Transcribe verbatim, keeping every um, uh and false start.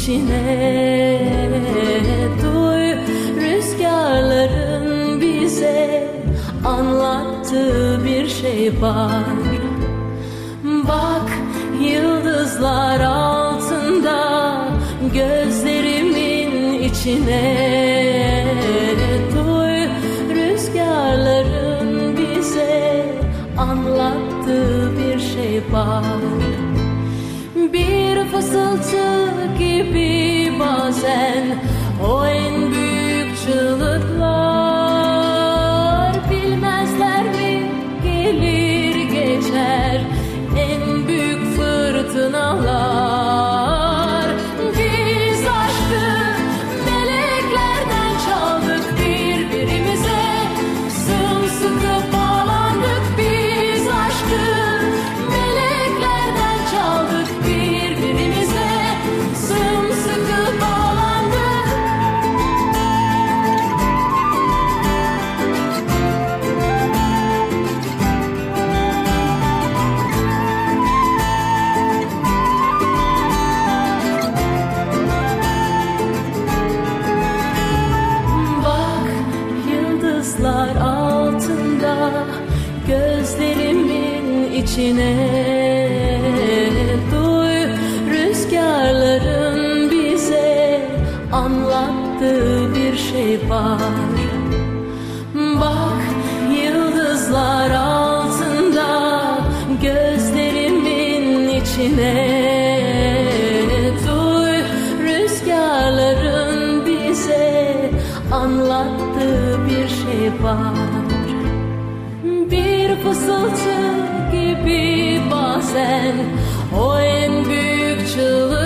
içine. Duy rüzgarların bize anlattığı bir şey var. Bak yıldızlar altında gözlerimin içine. Duy rüzgarların bize anlattığı bir şey var. Bir fısıltı gibi bazen o en büyük çığlıklar. Bilmezler mi gelir geçer en büyük fırtınalar. Biz aşkı meleklerden çaldık birbirimize, sımsıkı bağlandık. Biz aşkı meleklerden çaldık birbirimize, sımsıkı bağlandık. Bak yıldızlar altında gözlerimin içine. Duy rüzgarların bize anlattığı bir şey var. Bak yıldızlar altında gözlerimin içine. Duy rüzgarların bize anlattığı bir şey var. Bir fısıltı gibi bazen o en büyük çığlık.